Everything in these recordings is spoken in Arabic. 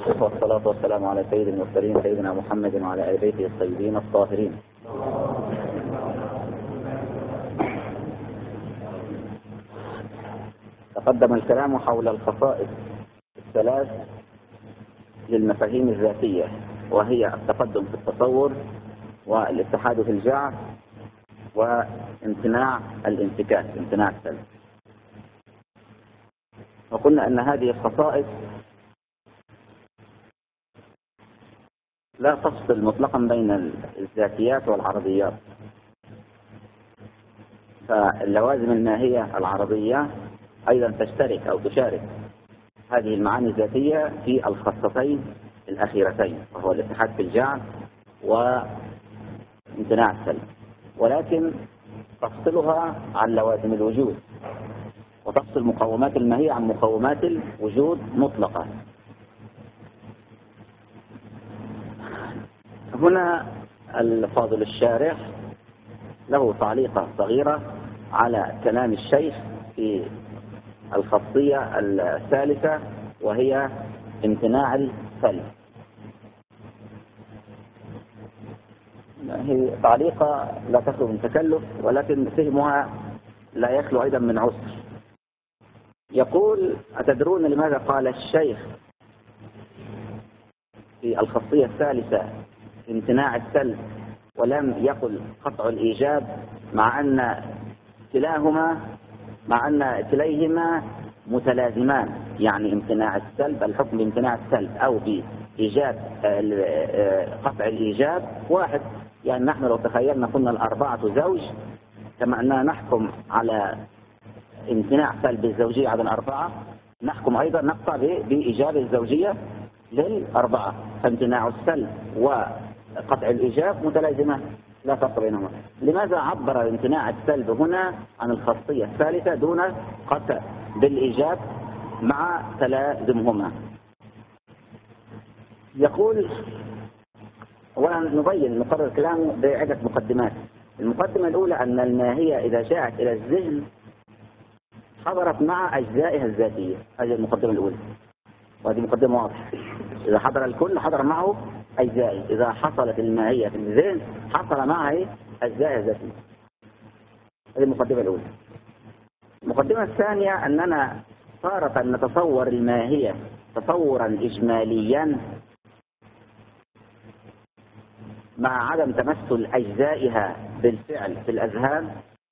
والصلاة والسلام على سيد المرسلين سيدنا محمد وعلى آل بيته الطيبين الطاهرين. تقدم الكلام حول الخصائص الثلاث للمفاهيم الذاتية، وهي التقدم في التصور، والاتحاد في الجعل، وامتناع الانفكاك، امتناع السلب. وقلنا أن هذه الخصائص لا تفصل مطلقا بين الذاتيات والعرضيات، فاللوازم الماهية العرضية أيضا تشترك أو تشارك هذه المعاني الذاتية في الخاصتين الأخيرتين، وهو الاتحاد في الجعل وامتناع السلب، ولكن تفصلها عن لوازم الوجود، وتفصل مقومات الماهية عن مقومات الوجود مطلقا. هنا الفاضل الشارح له تعليقة صغيرة على كلام الشيخ في الخاصية الثالثة، وهي امتناع السلب. هي تعليقة لا تخلو من تكلف، ولكن فهمها لا يخلو أيضا من عسر. يقول: أتدرون لماذا قال الشيخ في الخاصية الثالثة امتناع السلب ولم يقل قطع الإيجاب، مع أن كليهما متلازمان؟ يعني امتناع السلب، الحكم بامتناع السلب أو بإيجاب قطع الإيجاب واحد. يعني نحن لو تخيلنا كنا الأربعة زوج، كما أننا نحكم على امتناع سلب الزوجية على الأربعة، نحكم أيضا نقطع بإيجاب الزوجية للأربعة، فامتناع السلب وقطع الإيجاب متلازمة لا فرق بينهما. لماذا عبر امتناع السلب هنا عن الخاصية الثالثة دون قطع بالإيجاب مع تلازمهما؟ يقول: أولا نقرر كلامه بعدة مقدمات. المقدمة الأولى أن الماهية إذا جاءت إلى الذهن حضرت مع أجزائها الذاتية. هذه المقدمة الأولى، وهذه مقدمة واضحة. إذا حضر الكل حضر معه أجزائه. إذا حصلت الماهية في الذهن حصل معها أجزائها الذاتية. هذه المقدمة الأولى. المقدمة الثانية أننا تارة نتصور الماهية تصورا إجماليا مع عدم تمثل أجزائها بالفعل في الأذهان،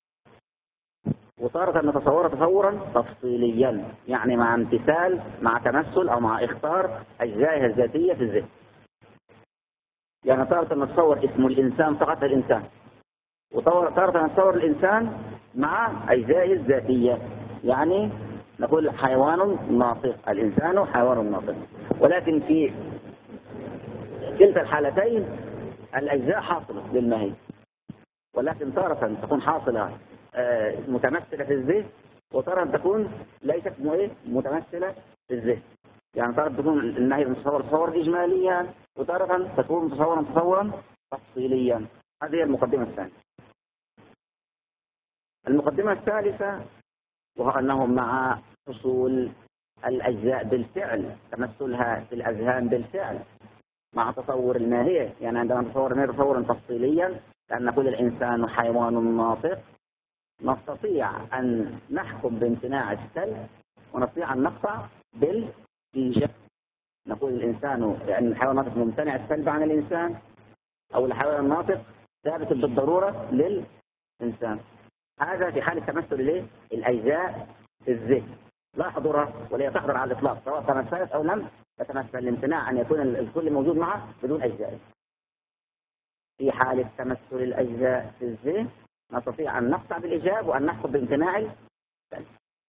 وتارة نتصور تصورا تفصيليا، يعني مع امتثال، مع تمثل أو مع إخطار أجزائها الذاتية في الذهن. يعني تارة نتصور اسم الإنسان فقط الإنسان، وتارة نتصور الإنسان مع أجزائه الذاتية، يعني نقول حيوان ناطق، الإنسان حيوان ناطق. ولكن في كلتا الحالتين الأجزاء حاصلة للماهية، ولكن تارة تكون حاصلة متمثلة في الذهن، وتارة تكون ليست متمثلة في الذهن. يعني تارة تكون النهي تصور إجماليا، وتارة تكون تصورا تفصيليا. هذه هي المقدمة الثانية. المقدمة الثالثة وهو أنه مع حصول الأجزاء بالفعل، تمثلها في الأذهان بالفعل مع تصور الماهية. يعني عندما نتصور الماهية تصورا تفصيليا، لأن نقول الإنسان حيوان ناطق، نستطيع أن نحكم بامتناع السلب ونستطيع أن نقطع بالإيجاب. نقول الإنسان، لأن الحيوان الناطق ممتنع السلب عن الإنسان، أو الحيوان الناطق ثابت بالضرورة للإنسان. هذا في حالة تمثل الأجزاء في الذهن لا حضورها ولا تحضر على الإطلاق، سواء تمثلت أو لم تتمثل. الامتناع أن يكون الكل موجود معه بدون أجزاء. في حالة تمثل الأجزاء في الذهن نستطيع أن نقطع بالإيجاب وأن نحكم بامتناع السلب.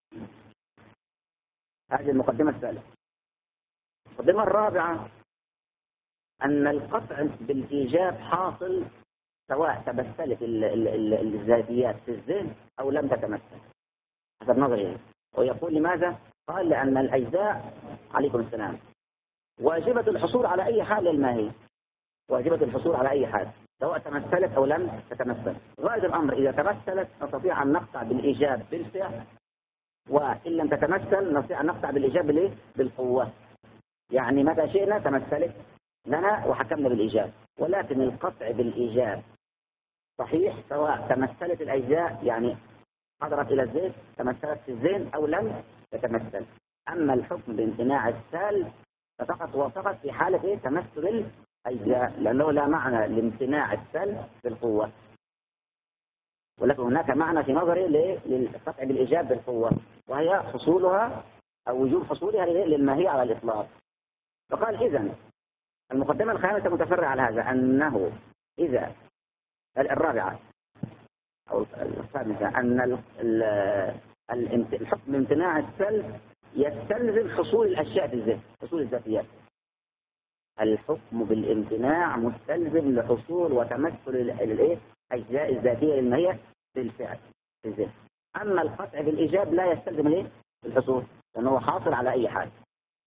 هذه المقدمة الثالثة. المقدمة الرابعة أن القطع بالإيجاب حاصل سواء تمثلت الذاتيات في الذهن أو لم تتمثل، حسب نظري. ويقول لماذا؟ قال: لأن الأجزاء، عليكم السلام، واجبة الحصول على أي حال للماهية، واجبة الحصول على أي حال سواء تمثلت أو لم تتمثل. غاية الأمر إذا تمثلت نستطيع أن نقطع بالإيجاب بالفعل، وإن لم تتمثل نستطيع أن نقطع بالإيجاب بالقوة. يعني متى شئنا تمثلت لنا وحكمنا بالإيجاب، ولكن القطع بالإيجاب صحيح سواء تمثلت الأجزاء يعني حضرت إلى الذهن تمثلت في الذهن أو لم تتمثل. أما الحكم بامتناع السلب ففقط وفقط في حالة إيه؟ تمثل الأجزاء، لأنه لا معنى لامتناع السلب بالقوة، ولكن هناك معنى في نظري للقطع بالإيجاب بالقوة، وهي حصولها أو وجوب حصولها للماهية على الإطلاق. فقال إذن المقدمة الخامسة متفرعة على هذا، أنه إذا الرابعة أو الخامسة أن الحكم بامتناع السلب يستلزم حصول الأشياء في الذهن، حصول الذاتيات. الحكم بالامتناع مستلزم لحصول وتمثل الأجزاء الذاتية للماهية بالفعل في الذهن. أما القطع بالإيجاب لا يستلزم الحصول، لأنه حاصل على أي حال.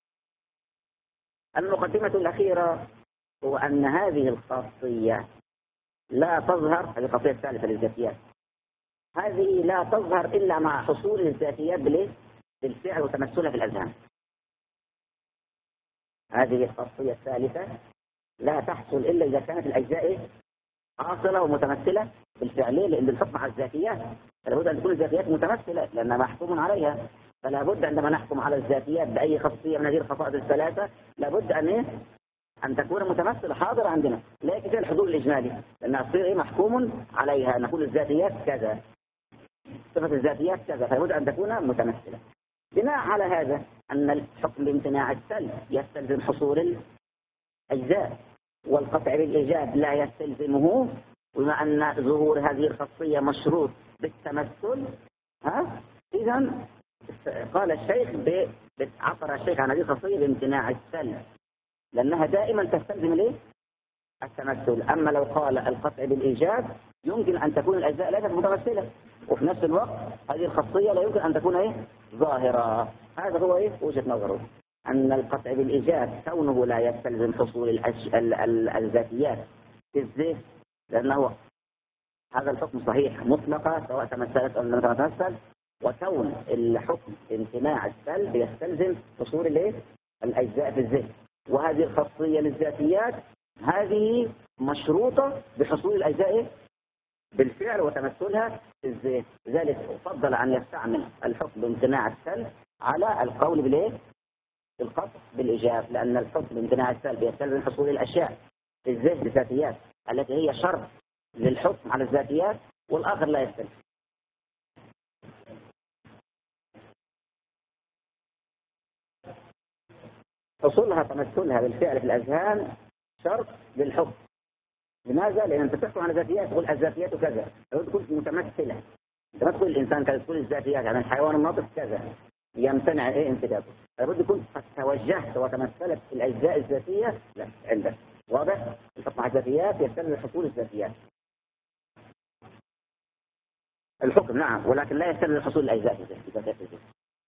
المقدمة الأخيرة هو أن هذه الخاصية لا تظهر، هذه الخاصية الثالثة للذاتيات، هذه لا تظهر إلا مع حصول الذاتيات بالفعل وتمثلها في الأذهان. هذه الخاصية الثالثة لا تحصل إلا إذا كانت الأجزاء حاصلة ومتمثلة بالفعل، لأن الحكم على الذاتيات فلا بد أن تكون الذاتيات متمثلة لأنها محكوم عليها. فلا بد عندما نحكم على الذاتيات بأي خاصية من هذه الخصائص الثلاثة لابد أن تكون متمثلة حاضرة عندنا، لا يكفي الحضور الإجمالي لأنها تصير محكوم عليها، نقول الذاتيات كذا، صفة الذاتيات كذا، فلا بد أن تكون متمثلة. بناء على هذا أن الحكم بامتناع السلب يستلزم حصول الأجزاء، والقطع بالإيجاب لا يستلزمه، وبما أن ظهور هذه الخاصية مشروط بالتمثل إذن قال الشيخ عبر الشيخ عن هذه الخاصية بامتناع السلب لأنها دائما تستلزم التمثل. أما لو قال القطع بالإيجاب يمكن أن تكون الأجزاء ليست متمثلة، وفي نفس الوقت هذه الخاصية لا يمكن أن تكون ظاهرة. هذا هو وجهة نظره، أن القطع بالإيجاب كونه لا يستلزم حصول الذاتيات في الذهن، لأنه هذا الحكم صحيح مطلقة سواء تمثلت أو لم تتمثل، وكون الحكم امتناع السلب يستلزم حصول الأجزاء في الذهن، وهذه الخاصية للذاتيات هذه مشروطة بحصول الأجزاء بالفعل وتمثلها في الذهن. لذلك فضل أن يستعمل الحكم بامتناع السلب على القول بالقطع بالإيجاب، لأن الحكم بامتناع السلب يستلزم حصول الأشياء في الذهن بالذاتيات التي هي شرط للحكم على الذاتيات، والآخر لا يستلزم. حصولها تمثلها بالفعل في الأذهان شرط للحكم. لماذا؟ لأن أنت تحكم على الذاتيات تقول الذاتيات كذا، لو تكون متمثلة تمثل الإنسان كذا، تقول الذاتيات يعني الحيوان الناطق كذا يمتنع انتدابه، لابد يكون قد توجهت وتمثلت الأجزاء الذاتية لا عندك. واضح؟ الحكم على الذاتيات يستلزم حصول الذاتيات. الحكم نعم، ولكن لا يستلزم حصول الأجزاء الذاتية.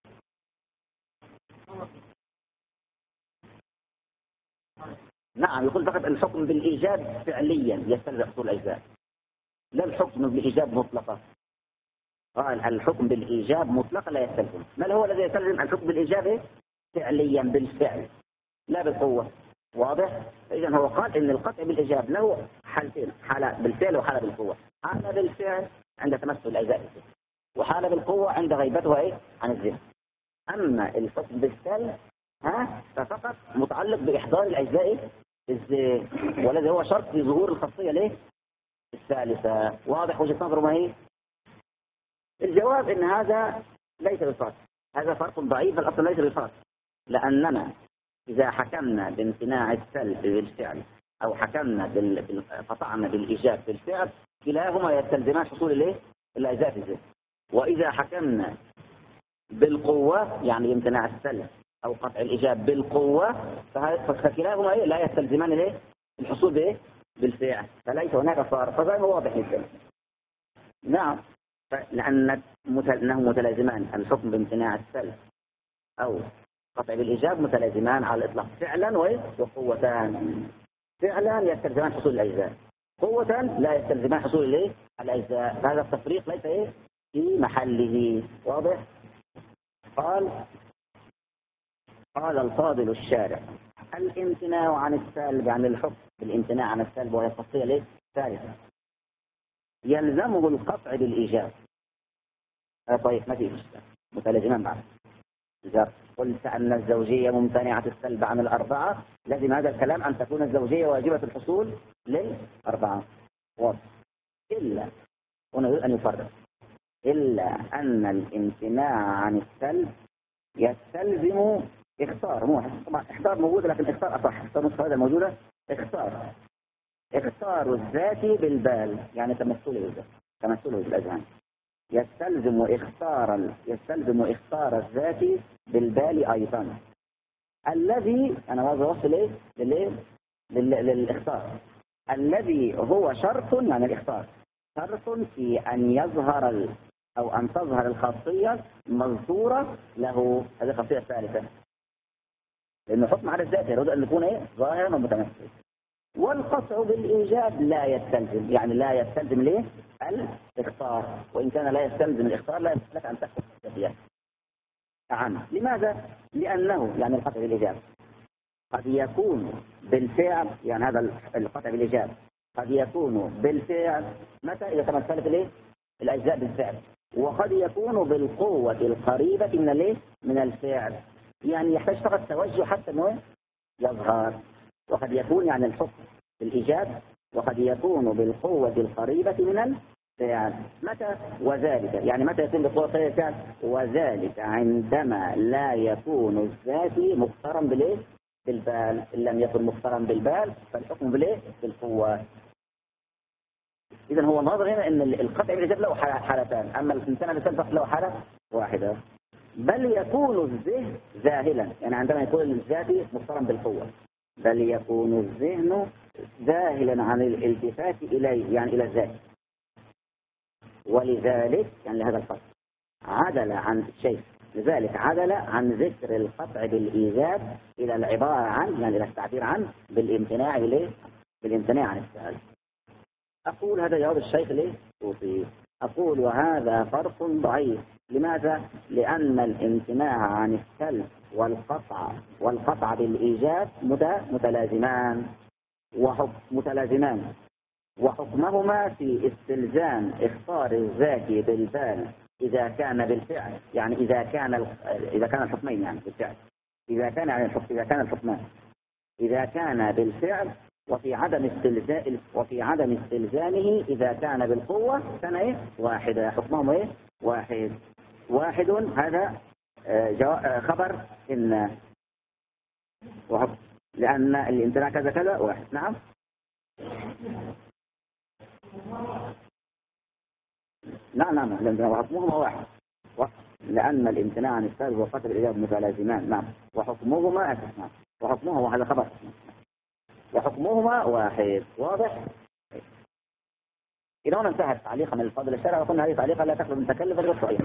نعم، يقول فقط الحكم بالإيجاب فعليا يستلزم حصول الأجزاء، لا الحكم بالإيجاب مطلقة. قال الحكم بالإيجاب مطلقة لا يستلزم. ما هو الذي يستلزم الحكم بالإيجاب فعليا بالفعل لا بالقوة. واضح؟ إذن هو قال إن القطع بالإيجاب له حالتين، حالة بالفعل وحالة بالقوة. حالة بالفعل عند تمثل الأجزاء، وحالة بالقوة عند غيبتها عن الذهن. أما الحكم بالسلب ففقط متعلق بإحضار الأجزاء الذهن، والذي هو شرط لظهور الخاصية الثالثة. واضح وجهة نظره ما هي؟ الجواب إن هذا ليس بصار، هذا فرق ضعيف، الأصل ليس بصار، لأننا إذا حكمنا بامتناع السلب بالفعل أو حكمنا قطعنا بالإيجاب بالفعل كلاهما يستلزمان حصول الأجزاء في الذهن. وإذا حكمنا بالقوة يعني امتناع السلب أو قطع الإيجاب بالقوة فكلاهما لا يستلزمان الحصول بالفعل، فليس هناك فرق. فهذا واضح جدا. نعم، لأنه متلازمان، الحكم بامتناع السلب أو قطع بالإيجاب متلازمان على الإطلاق فعلا وقوتان. فعلا يستلزمان حصول الأجزاء، قوة لا يستلزمان حصول الأجزاء. هذا التفريق ليس في محله. واضح؟ قال الفاضل الشارع الامتناع عن السلب، يعني الحكم بالامتناع عن السلب وهي الخاصية ليه؟ ثالثة. يلزمه القطع بالإيجاب. طيب ما في مشكلة، متلازمان بعد. إذا قلت أن الزوجية ممتنعة السلب عن الأربعة، لازم هذا الكلام أن تكون الزوجية واجبة الحصول للأربعة. واضح. إلا، هنا يريد أن يفرق، إلا أن الامتناع عن السلب يستلزم اختار. طبعا اختار موجودة، لكن اختار أصح. اختار نسخة هذا موجودة. اختار الذاتي بالبال، يعني تمثله بالأذهان. يستلزم اختار الذاتي بالبال أيضا، الذي أنا عاوز أوصل للاختار الذي هو شرط، يعني الاختار شرط في أن يظهر أو أن تظهر الخاصية مذكورة له. هذه الخاصية الثالثة، لأنه حكم على الذات يريد أن يكون ظاهرا ومتمثل. والقطع بالإيجاب لا يستلزم، يعني لا يستلزم ليه؟ الاختار، وإن كان لا يستلزم الاختار لا يمكن لك أن تحكم بالذات عنه. لماذا؟ لأنه يعني القطع بالإيجاب قد يكون بالفعل، يعني هذا القطع بالإيجاب قد يكون بالفعل متى؟ إذا تمثلت الأجزاء بالفعل، وقد يكون بالقوة القريبة من الفعل، يعني يحتاج فقط توجه حتى أنه يظهر. وقد يكون يعني الحكم بالإيجاب، وقد يكون بالقوة القريبة من الفعل. متى؟ وذلك، يعني متى يكون بالقوة القريبة من الفعل؟ وذلك عندما لا يكون الذاتي مقترن بالبال. إن لم يكن مقترن بالبال فالحكم بالقوة. إذن هو ناظر هنا أن القطع بالإيجاب له حالتان، أما الامتناع بالسلب له حالة واحدة. بل يكون الذهن ذاهلا، يعني عندما يكون الذاتي مقترن بالقوة، بل يكون الذهن ذاهلا عن الالتفات إليه، يعني إلى الذات. ولذلك يعني لهذا الفصل عدل عن الشيء، لذلك عدل عن ذكر القطع بالإيجاب إلى العبارة عن، يعني إلى التعبير عن بالامتناع عن السؤال. أقول هذا جواب الشيخ الصوفي. أقول وهذا فرق ضعيف. لماذا؟ لأن الامتناع عن السلب والقطع بالإيجاب متلازمان، وحكمهما في استلزام اختار الذاتي بالبال إذا كان بالفعل، يعني إذا كان الحكمين، يعني بالفعل، إذا كان الحكمان، إذا كان بالفعل، وفي عدم استلزامه إذا كان بالقوة كان واحدة. حكمهم واحد. هذا خبر إن وحكم، لأن الامتناع كذا كذا واحد. نعم. نعم الامتناع وحكمهما واحد، لأن الامتناع عن السلب والقطع بالإيجاب متلازمان. نعم. وحكمهما نعم. وحكمهما هذا خبر، وحكمهما واحد. واضح؟ إذا هنا انتهت تعليقا من الفاضل الشرع، وقلنا هذه تعليقا لا تخلو من تكلف غير صحيح.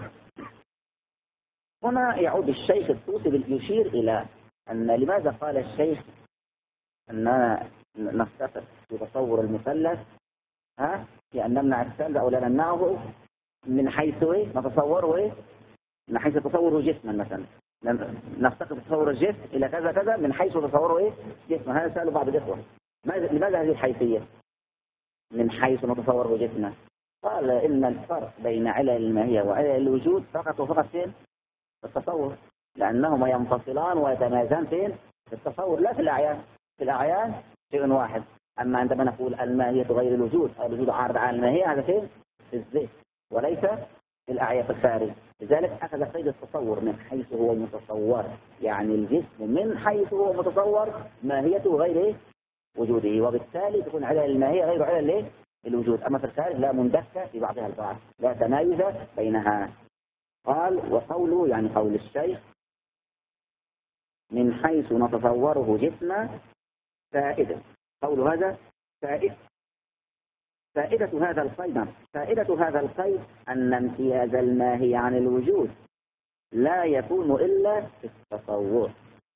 هنا يعود الشيخ الطوسي يشير إلى أن لماذا قال الشيخ أننا نختصر في تصور المثلث في أن نمنع السلب أو لا نمنعه من حيث نتصوره من حيث تصوره جسما. مثلا نفتقد تصور الجسم إلى كذا كذا من حيث تصوره جسما. هذا سألوا بعض الإخوة لماذا هذه الحيثية من حيث نتصوره جسما؟ قال إن الفرق بين علل الماهية وعلل الوجود فقط وفقط فين؟ في التصور، لأنهما ينفصلان ويتمازان فين؟ في التصور لا في الأعيان. في الأعيان شيء واحد. أما عندما نقول الماهية غير الوجود عارض على الماهية، هذا فين؟ في الذهن وليس في الأعيان في الخارج. لذلك أخذ قيد التصور من حيث هو متصور، يعني الجسم من حيث هو متصور ماهيته غير وجوده، وبالتالي تكون علل الماهية غير علل الوجود. أما في الخارج لا، مندكة في بعضها البعض، لا تمايز بينها. قال وقوله يعني قول الشيخ من حيث نتصوره جسما فائدة. قول هذا فائدة هذا القيد أن امتياز الماهي عن الوجود لا يكون إلا في التصور.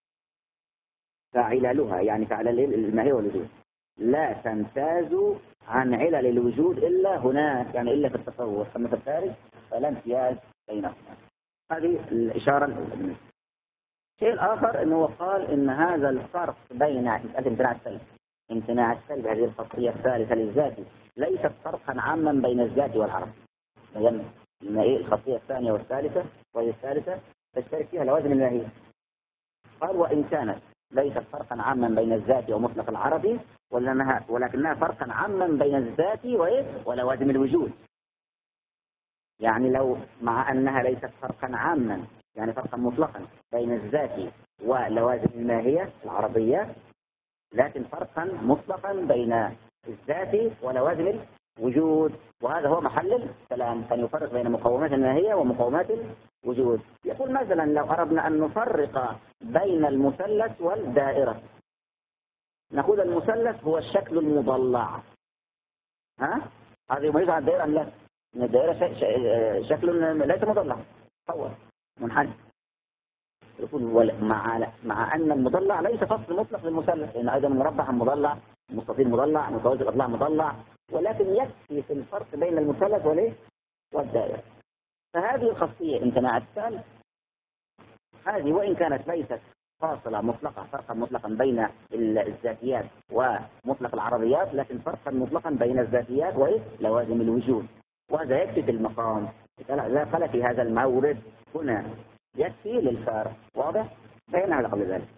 فعللها يعني فعلل الماهي والوجود لا تمتاز عن علل الوجود إلا هناك، يعني إلا في التصور. أما في الخارج فلا امتياز بينهما. هذه الإشارة الأولى. الشيء الآخر أنه قال إن هذا الفرق بين امتناع السلب هذه الخاصية الثالثة للذات ليست فرقا عاما بين الذات والعرب. بيان إن الخاصية الثانية والثالثة وهي الثالثة تشترك فيها لوازم الماهية. قال وإن كانت ليست فرقا عاما بين الذات ومطلق العربي ولكنها فرقا عاما بين الذات ولوازم الوجود. يعني لو مع أنها ليست فرقا عاما يعني فرقا مطلقا بين الذات ولوازم الماهية العربية، لكن فرقا مطلقا بين الذات ولوازم الوجود، وهذا هو محل الكلام. كان يفرق بين مقومات الماهية ومقومات الوجود. يقول مثلا لو أردنا أن نفرق بين المثلث والدائرة، نقول المثلث هو الشكل المضلع. هذا يميز عن الدائرة أم لا؟ إن الدائرة شكل ليس مضلع، صور منحنى. يقول مع أن المضلع ليس فصل مطلق للمثلث، لأن أيضا المربع مضلع، المستطيل مضلع، متوازي الأضلاع مضلع، ولكن يكفي في الفرق بين المثلث والدائرة. فهذه الخاصية امتناع السلب هذه وإن كانت ليست فاصلة مطلقة فرقا مطلقا بين الذاتيات ومطلق العربيات، لكن فرقا مطلقا بين الذاتيات ولوازم الوجود، وهذا يكفي في المقام. إذا قال في هذا المورد هنا يكفي للفارق. واضح؟ بين هذا قبل ذلك.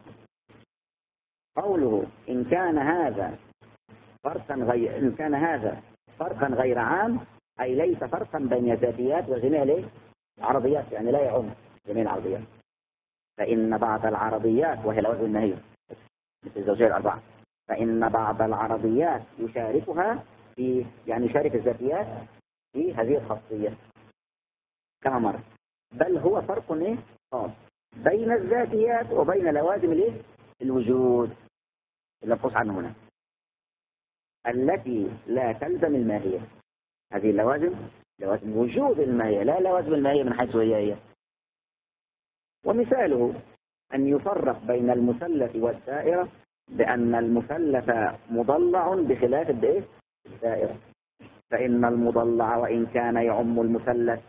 قوله إن كان هذا فرقا غير عام أي ليس فرقا بين الذاتيات وجميع العربيات، يعني لا يعم جميع العربيات. فإن بعض العربيات وهي لوازم الماهية مثل الزوجية الأربعة، فإن بعض العربيات يشاركها يشارك الذاتيات في هذه الخاصية كما مر. بل هو فرق خاص بين الذاتيات وبين لوازم الوجود المنقوص عنه هنا التي لا تلزم الماهية. هذه اللوازم لوازم وجود الماهية، لا لوازم الماهية من حيث هي. ومثاله أن يفرق بين المثلث والدائرة بأن المثلث مضلع بخلاف الدائرة، فإن المضلع وإن كان يعم المثلث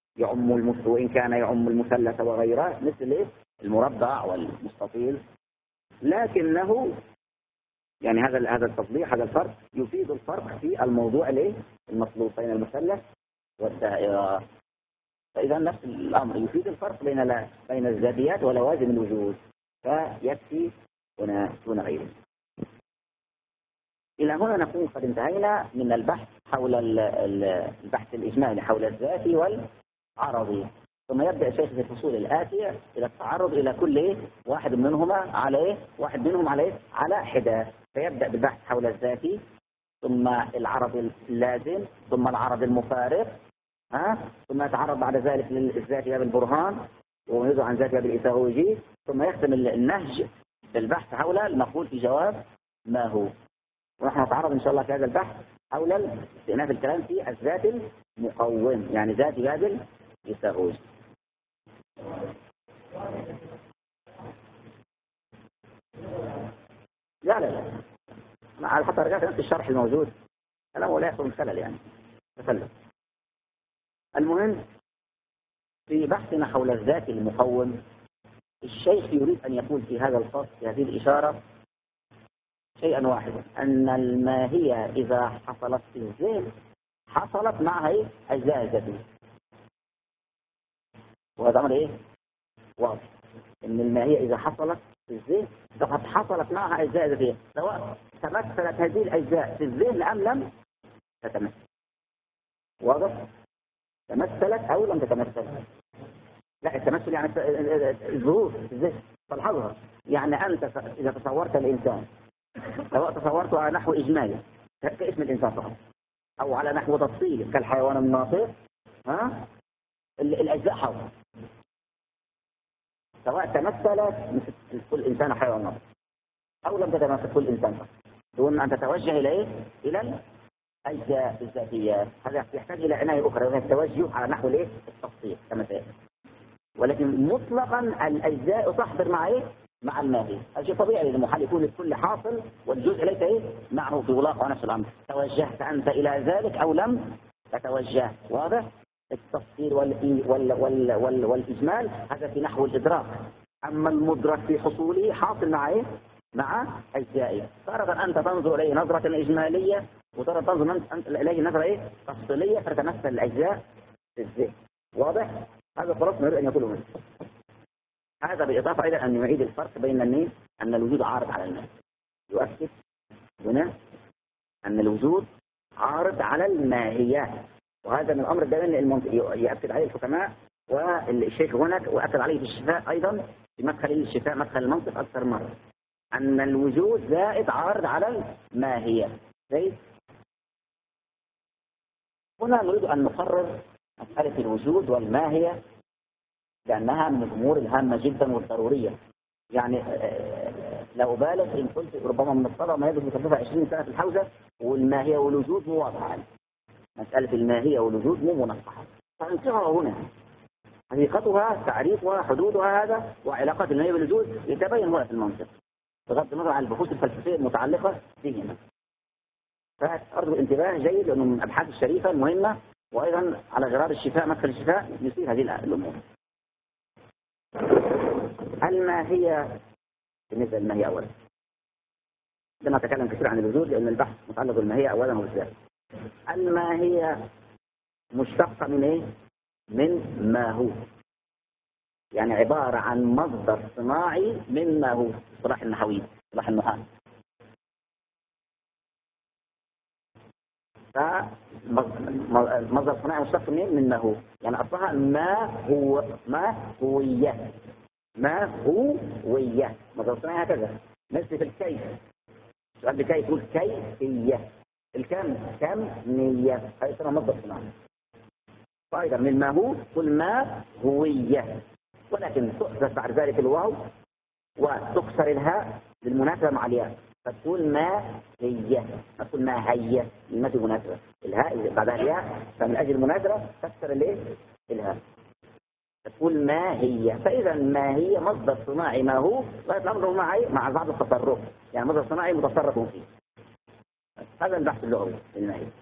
وغيره مثل المربع والمستطيل، لكنه يعني هذا التطبيق هذا الفرق يفيد الفرق في الموضوع المطلوب بين المثلث والدائرة. فإذا نفس الأمر يفيد الفرق بين الذاتيات ولوازم الوجود، فيكفي هنا دون غيره. إلى هنا نكون قد انتهينا من البحث حول البحث الإجمالي حول الذاتي والعرضي، ثم يبدأ الشيخ في الفصول الآتية إلى التعرض إلى كل واحد منهم على حدة. فيبدأ بالبحث حول الذاتي، ثم العرض اللازم، ثم العرض المفارق، ثم يتعرض بعد ذلك للذاتي بالبرهان، وينزع عن ذاتي بالإيثاغوجي، ثم يختم النهج بالبحث حول المقول في جواب ما هو. ونحن نتعرض إن شاء الله في هذا البحث حول استئناف الكلام في الذات المقوم، يعني ذاتي باب الإيثاغوجي. لا حتى رجعت نفس الشرح الموجود كلام ولا يحصل خلل يعني تسلم. المهم في بحثنا حول الذات المقوم الشيخ يريد أن يقول في هذا الفصل في هذه الإشارة شيئا واحدا، أن الماهية إذا حصلت في الذهن حصلت معها أجزاء الذاتية. وهذا أمر واضح، أن الماهية إذا حصلت في الذهن فقد حصلت معها أجزاء ذاتية، سواء تمثلت هذه الأجزاء في الذهن أم لم تتمثل. واضح؟ تمثلت أو لم تتمثل. لا، التمثل يعني الظهور في الذهن تلحظها. يعني أنت إذا تصورت الإنسان سواء تصورته على نحو إجمالي كاسم الإنسان فقط، أو على نحو تفصيلي كالحيوان الناطق، الأجزاء حولها سواء تمثلت مثل كل إنسان حيوان ناطق أو لم تتمثل كل إنسان، دون أن تتوجه إلى الأجزاء الذاتية. هذا يحتاج إلى عناية أخرى، وهي التوجه على نحو التفصيل كما سيأتي. ولكن مطلقا الأجزاء تحضر مع الماهي. هذا شيء طبيعي للمحال يكون الكل حاصل والجزء ليس معه في ولاقة نفس الأمر، توجهت أنت إلى ذلك أو لم تتوجه. واضح؟ التفصيل والإجمال هذا في نحو الإدراك، أما المدرك في حصوله حاصل مع إيه؟ مع أجزائه. تارة أنت تنظر إليه نظرة إجمالية، وتارة تنظر أنت إليه نظرة إيه؟ تفصيلية، فتتمثل الأجزاء في الذهن. واضح؟ هذا خلاص نريد أن يقوله منه. هذا بالإضافة إلى أن يعيد الفرق بين النين أن الوجود عارض على الماهية. يؤكد هنا أن الوجود عارض على الماهية، وهذا من الأمر الدائم يؤكد عليه الحكماء، والشيخ هناك وأكد عليه في الشفاء أيضا، في مدخل الشفاء مدخل المنطق أكثر مرة، أن الوجود زائد عارض على الماهية. زي هنا نريد أن نقرر مسألة الوجود والماهية، لأنها من الأمور الهامة جدا والضرورية. يعني لا أبالغ إن قلت ربما من الطلبة ما يدرس يكلفها 20 سنة في الحوزة والماهية والوجود مو واضحة. مسألة الماهية والوجود مو منصحة، فانصحها هنا حقيقتها، تعريفها، حدودها، هذا وعلاقات الماهية بالوجود يتبين هنا في المنطق بغض النظر عن البحوث الفلسفية المتعلقة بهما. فأرجو الانتباه جيد، لأنه من الأبحاث الشريفة المهمة، وأيضا على غرار الشفاء مدخل الشفاء يصير هذه الأمور. الماهية بالنسبة للماهية أولا، لما أتكلم كثير عن الوجود لأن البحث متعلق بالماهية أولا وبالذات. الماهية مشتقة من إيه؟ من ما هو، يعني عبارة عن مصدر صناعي من ما هو، صلاح النحوي صلاح النحاة. فمصدر صناعي مشتق من ما هو، يعني أصلها ما هو، ما هوية، ما هوية، مصدر صناعي هكذا. مثل في الكيف، سؤال بكيف يقول كيفية، الكم نية، هذا يسمى مصدر صناعي. فأيضا من ما هو كل ما هوية، ولكن تؤسس بعد ذلك الواو وتكسر الهاء بالمناسبة مع الياء، فتقول ما هي، ما تقول ما هي، ما في مناسبة، الهاء بعدها الياء، فمن أجل المناسبة تكسر الايه؟ الهاء، تقول ما هي. فإذا ما هي مصدر صناعي ما هو، ويتلفظ مع بعض التصرف، يعني مصدر صناعي متصرف فيه. هذا البحث اللغوي للما هي.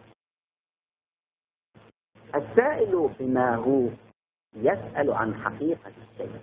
السائل بما هو يسأل عن حقيقة الشيء،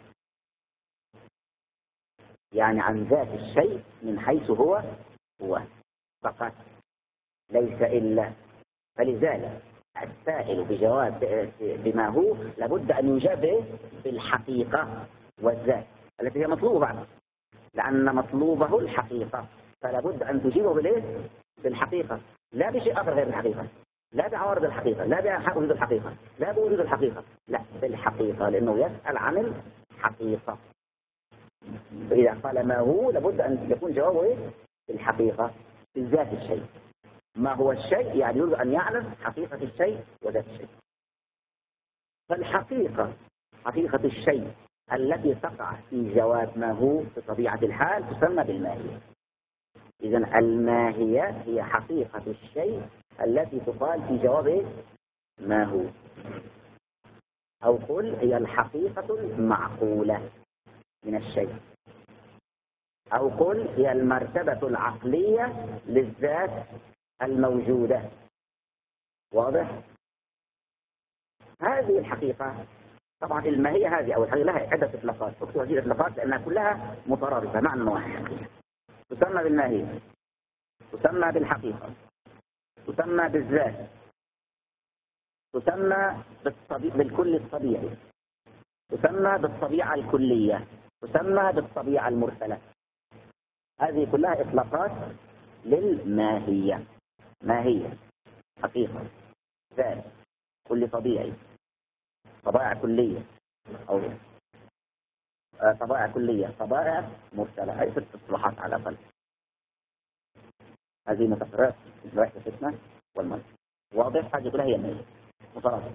يعني عن ذات الشيء من حيث هو فقط، ليس إلا. فلذلك السائل بجواب بما هو لابد أن يجاب بالحقيقة والذات التي هي مطلوبة بعد، لأن مطلوبه الحقيقة، فلا بد أن تجيبه بالإيه؟ بالحقيقة، لا بشيء آخر غير الحقيقة، لا بعوارض الحقيقة، لا بوجود الحقيقة، لا بوجود الحقيقة، لا بالحقيقة، لأنه يسأل عن الحقيقة. فإذا قال ما هو لابد أن يكون جوابه إيه؟ بالحقيقة، بالذات الشيء. ما هو الشيء؟ يعني يريد أن يعرف حقيقة الشيء وذات الشيء. فالحقيقة، حقيقة الشيء التي تقع في جواب ما هو بطبيعة الحال تسمى بالماهية. إذن الماهية هي حقيقة الشيء التي تقال في جواب ما هو، أو قل هي الحقيقة المعقولة من الشيء، أو قل هي المرتبة العقلية للذات الموجودة. واضح؟ هذه الحقيقة طبعا الماهية هذه أو الحقيقة لها عدة إطلاقات، اكتبوا هذه الإطلاقات لأنها كلها مترابطة معنى واحد. تسمى بالماهية، تسمى بالحقيقة، تسمى بالذات، تسمى بالكل الطبيعي، تسمى بالطبيعة الكلية، تسمى بالطبيعة المرسلة. هذه كلها إطلاقات للماهية. ماهية، حقيقة، ذات، كل طبيعي، طبائع كلية، أو طبائع كلية، طبائع مرسلة. هذه 6 اصطلاحات على الأقل. هذه متفرقات الواحدة الفتنة والمرض. واضح؟ هذه كلها هي الماهية مترابطة.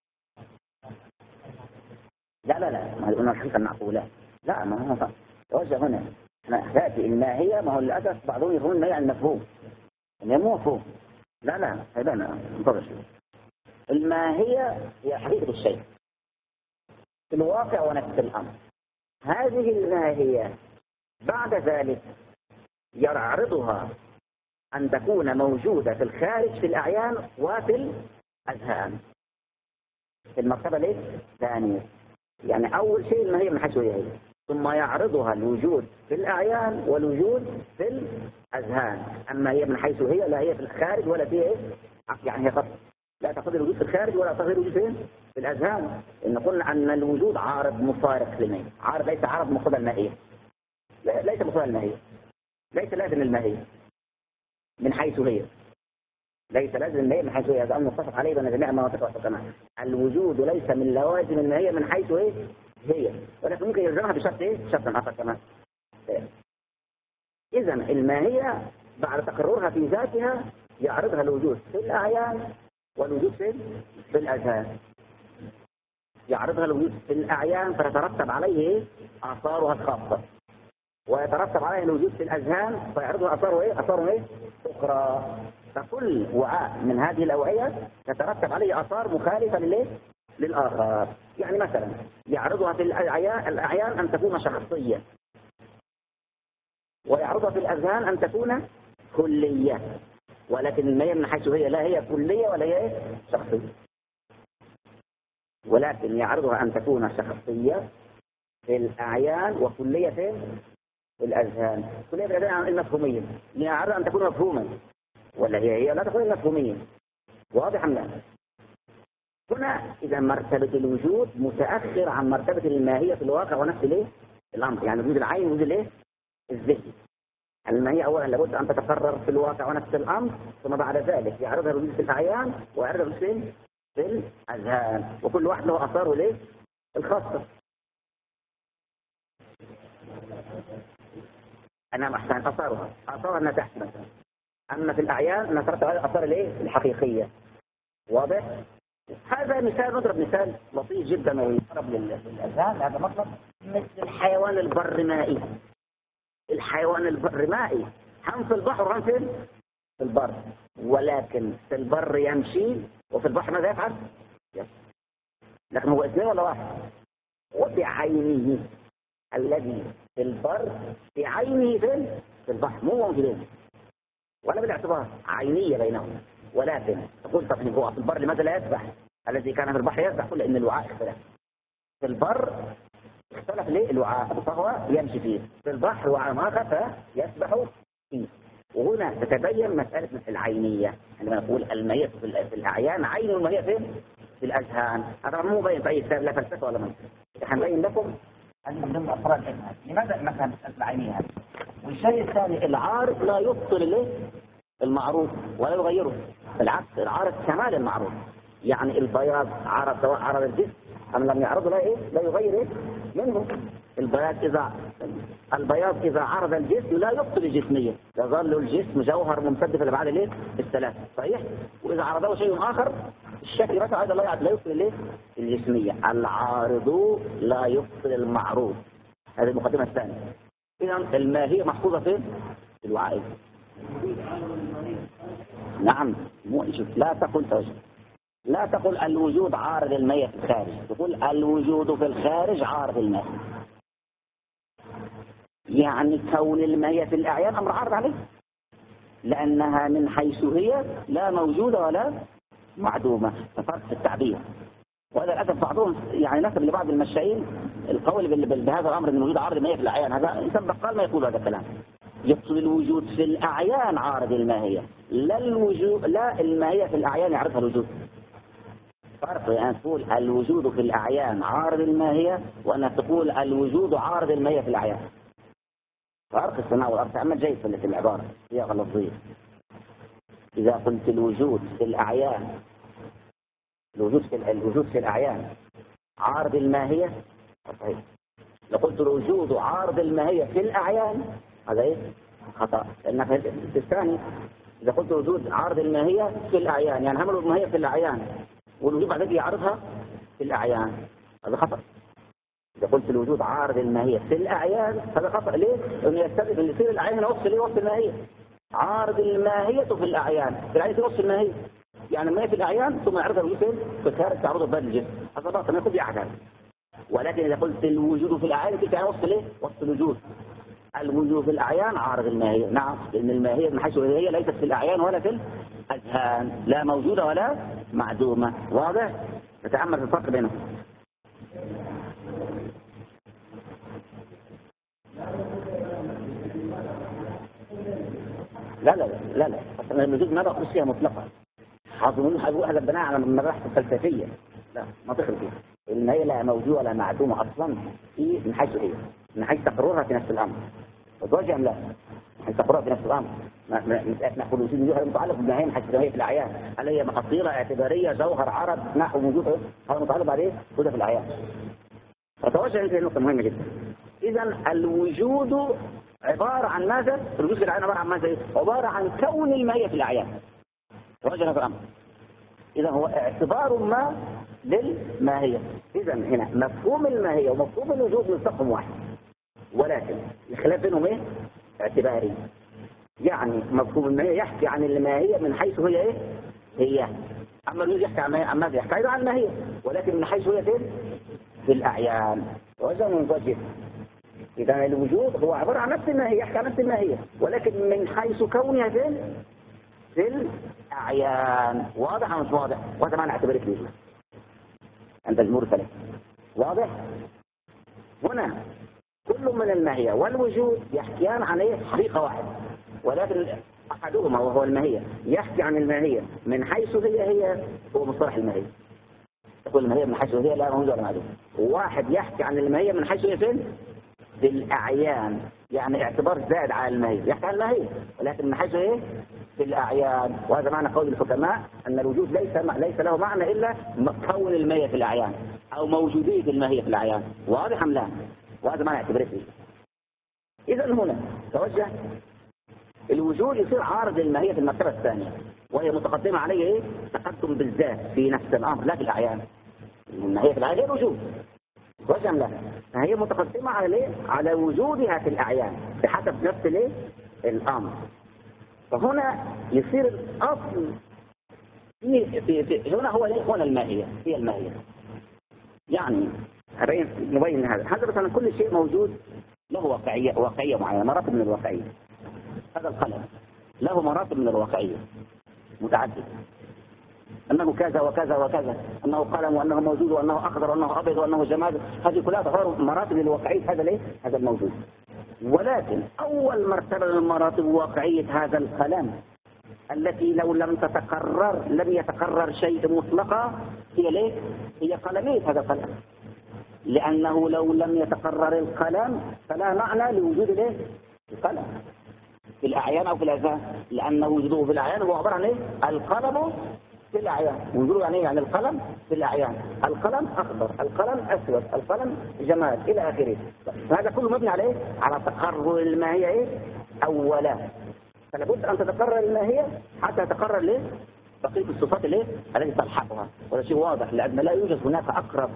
لا ما قلنا الحقيقة المعقولة، لا ما هو توجه هنا تأتي الماهية، ما هو للأسف بعضهم يفهمون الماهية عن المفهوم، يعني مو مفهوم. لا هذا انتظر شوي. الماهية هي حقيقة الشيء في الواقع ونفس الأمر. هذه الماهية بعد ذلك يعرضها أن تكون موجودة في الخارج في الأعيان وفي الأذهان في المرتبة الثانية. يعني أول شيء الماهية من حيث هي، ثم يعرضها الوجود في الأعيان والوجود في الأذهان. أما هي من حيث هي لا هي في الخارج ولا فيها إيه؟ يعني هي لا تقتضي الوجود في الخارج ولا تقتضي الوجود فين؟ في الأذهان. إن قلنا أن الوجود عارض مفارق للماء، عارض ليس عارض مقابل المائية، ليس مقابل المائية، ليس لازم المائية من حيث هي، ليس لازم المائية من حيث هي. هذا أمر متفق عليه بين جميع المناطق والحكماء. الوجود ليس من لوازم المائية من حيث هي، ولكن ممكن يلزمها بشرط إيه؟ شرط آخر كمان. إذا الماهية بعد تقررها في ذاتها يعرضها الوجود في الأعيان والوجود في الأذهان. يعرضها الوجود في الأعيان فيترتب عليه آثارها الخاصة، ويترتب عليه الوجود في الأذهان فيعرضها آثاره أخرى. فكل وعاء من هذه الأوعية تترتب عليه آثار مخالفة للآخر. يعني مثلا يعرضها في الأعيان أن تكون شخصية، ويعرضها في الأذهان أن تكون كلية، ولكن المية من حيث هي لا هي كلية ولا هي شخصية، ولكن يعرضها أن تكون شخصية في الأعيان وكلية في الأذهان. كلية في الأذهان المفهومية، يعرضها أن تكون مفهوما، ولا هي لا تكون مفهومية. واضح أم لا؟ هنا إذا مرتبة الوجود متأخر عن مرتبة الماهية في الواقع ونفس الأمر، يعني وجود العين وجود الذهن. الماهية أولا لابد أن تتقرر في الواقع ونفس الأمر، ثم بعد ذلك يعرضها الوجود في الأعيان ويعرضها الوجود في الأذهان، وكل واحد له آثاره الخاصة. أنا أحسن آثارها أنها تحت مثلا، أما في الأعيان أنها ترتب على الآثار الحقيقية. واضح؟ هذا مثال، نضرب مثال لطيف جدا ويضرب للأذهان. هذا مطلب مثل الحيوان البرمائي. الحيوان البرمائي هم في البحر هم في البر، ولكن في البر يمشي وفي البحر ماذا يفعل؟ لكن هو اثنين ولا واحد؟ وبعينه الذي في البر بعينه في البحر، مو موجودين ولا بالاعتبار عينية بينهم. ولكن تقول طب هو في البر لماذا لا يسبح؟ الذي كان في البحر يسبح، كل ان الوعاء اختلف. في البر اختلف الوعاء فهو يمشي فيه، في البحر وعاء آخر فيسبح فيه. وهنا تتبين مسألة العينية عندما نقول الماهية في الأعيان عين والماهية في الأذهان. هذا مو باين في أي كتاب لا فلسفة ولا منطق. حنبين لكم هذه من ضمن أفراد الإذهان. لماذا مثلا مسألة العينية هذه؟ والشيء الثاني العارض لا يبطل المعروف ولا يغيره، بالعكس العارض كمال المعروف. يعني البياض عرض سواء عرض الجسم أم لم يعرضه لا يغير منه. البياض إذا عرض الجسم لا يبطل الجسمية، يظل الجسم جوهر ممتد في الأبعاد الثلاث صحيح. وإذا عرضه شيء آخر الشكل مثلا هذا لا يبطل الجسمية. العارض لا يبطل المعروف. هذه المقدمة الثانية. إذا الماهية محفوظة في الوعاء. نعم لا تقل الوجود عارض المية في الخارج، تقول الوجود في الخارج عارض المية. يعني كون المية في الأعيان أمر عارض عليه، لأنها من حيث هي لا موجودة ولا معدومة. فرق في التعبير. وهذا للأسف بعضهم يعني نسب لبعض المشايين القول بهذا الأمر من وجود عارض المية في الأعيان. هذا إنسان بقال ما يقول هذا الكلام. يقصد الوجود في الأعيان عارض الماهية، لا الماهية في الأعيان يعرفها الوجود. فرق يعني تقول الوجود في الأعيان عارض الماهية، وأن تقول الوجود عارض الماهية في الأعيان. فرق السماء والأرض. تعمل جيد في العبارة هي غلطية. إذا قلت الوجود في الأعيان الوجود في الأعيان عارض الماهية صحيح. لو قلت الوجود عارض الماهية في الأعيان هذا خطأ، لأنك في الثاني إذا قلت الوجود عارض الماهية في الأعيان يعني همل الماهية في الأعيان والوجود بعد ذلك يعرضها في الأعيان، هذا خطأ. إذا قلت الوجود عارض الماهية في الأعيان هذا خطأ. ليه؟ لأنه يستدل أن يصير الأعيان وصف الماهية. عارض الماهية في الأعيان، في الأعيان وصف الماهية، يعني الماهية في الأعيان ثم يعرضها الوجود في الخارج تعرضه ببال الجسم. هذا باطل ما يكون في أحد. ولكن إذا قلت الوجود في الأعيان تلك وصف الوجود. الوجود في الأعيان عارض الماهية. نعم، لأن الماهية من حيث هي ليست في الأعيان ولا في الأذهان، لا موجودة ولا معدومة. واضح؟ نتأمل في الفرق بينهم. لا لا لا لا، أصلا الوجود ما بقول فيها مطلقة. حاضرون هيقول هذا البناء على المباحث الفلسفية. لا، ما تخل فيها. إن هي لا موجودة ولا معدومة أصلا من حيث هي، من حيث تقررها في نفس الأمر. وتواجه أم لا؟ من حيث تقررها في نفس الأمر. نقول وجود الوجود هذا متعلق بالنهاية من حيث هي في الأعيان. هل هي محصيلة اعتبارية جوهر عرض نحو وجوده؟ هذا متعلق عليه وجوده في الأعيان. فتوجه إلى نقطة مهمة جدا. إذا الوجود عبارة عن ماذا؟ الوجود في الأعيان عبارة عن ماذا؟ عبارة عن كون الماهية في الأعيان. توجه هذا الأمر. إذا هو اعتبار ما للماهية. إذا هنا مفهوم الماهية ومفهوم الوجود مستقم واحد، ولكن الخلاف بينهم ايه؟ اعتباري. يعني مفهوم الماهية يحكي عن الماهية من حيث هي ايه؟ هي. أما الوجود يحكي عن ماذا؟ يحكي أيضا عن الماهية، ولكن من حيث هي فين؟ في الأعيان. وجه منضبط. إذا الوجود هو عبارة عن نفس الماهية، يحكي عن نفس الماهية، ولكن من حيث كونها فين؟ في الأعيان. واضح أو مش واضح؟ وهذا معنى اعتبار الوجود عند الجمهور الثلاثة. واضح؟ هنا كل من الماهية والوجود يحكيان عن ايه؟ حقيقة واحدة، ولكن أحدهما وهو الماهية يحكي عن الماهية من حيث هي هو مصطلح الماهية. تقول الماهية من حيث هي لا موجود ولا معدوم. واحد يحكي عن الماهية من حيث هي فين؟ في الأعيان، يعني اعتبار زائد على الماهية، يحكي عن الماهية ولكن من حيث ايه؟ في الأعيان. وهذا معنى قول الحكماء أن الوجود ليس له معنى إلا كون الماهية في الأعيان أو موجودية الماهية في الأعيان. واضح أم لا؟ وهذا معنى اعتبار الوجود. إذا هنا توجه الوجود يصير عارض للماهية في المرتبة الثانية، وهي متقدمة عليه ايه؟ تقدم بالذات في نفس الأمر لا في الأعيان. الماهية في الأعيان غير وجود. توجه أم لا؟ فهي متقدمة على وجودها في الأعيان بحسب نفس الايه؟ الأمر. فهنا يصير الأصل في هنا هو هنا الماهية، هي الماهية. يعني نبين هذا مثلا كل شيء موجود له واقعية معينة، مراتب من الواقعية. هذا القلم له مراتب من الواقعية متعددة، أنه كذا وكذا وكذا، أنه قلم وأنه موجود وأنه أخضر وأنه أبيض وأنه جماد. هذه كلها تعتبر مراتب للواقعية هذا الموجود. ولكن أول مرتبة من مراتب واقعية هذا القلم التي لو لم تتقرر لم يتقرر شيء مطلقا هي ليه؟ هي قلمية هذا القلم. لأنه لو لم يتقرر القلم فلا معنى لوجود ليه؟ القلم في الأعيان أو في الأذهان، لأن وجوده في الأعيان هو عبارة عن ايه؟ القلم في الأعيان. وجوده يعني يعني القلم في الأعيان. القلم أخضر، القلم أسود، القلم جماد إلى آخره. هذا كله مبني على ايه؟ على تقرر الماهية ايه؟ أولا. فلا بد أن تتقرر الماهية حتى تتقرر ليه؟ بقية الصفات الايه؟ التي تلحقها. وهذا شيء واضح، لأن لا يوجد هناك أقرب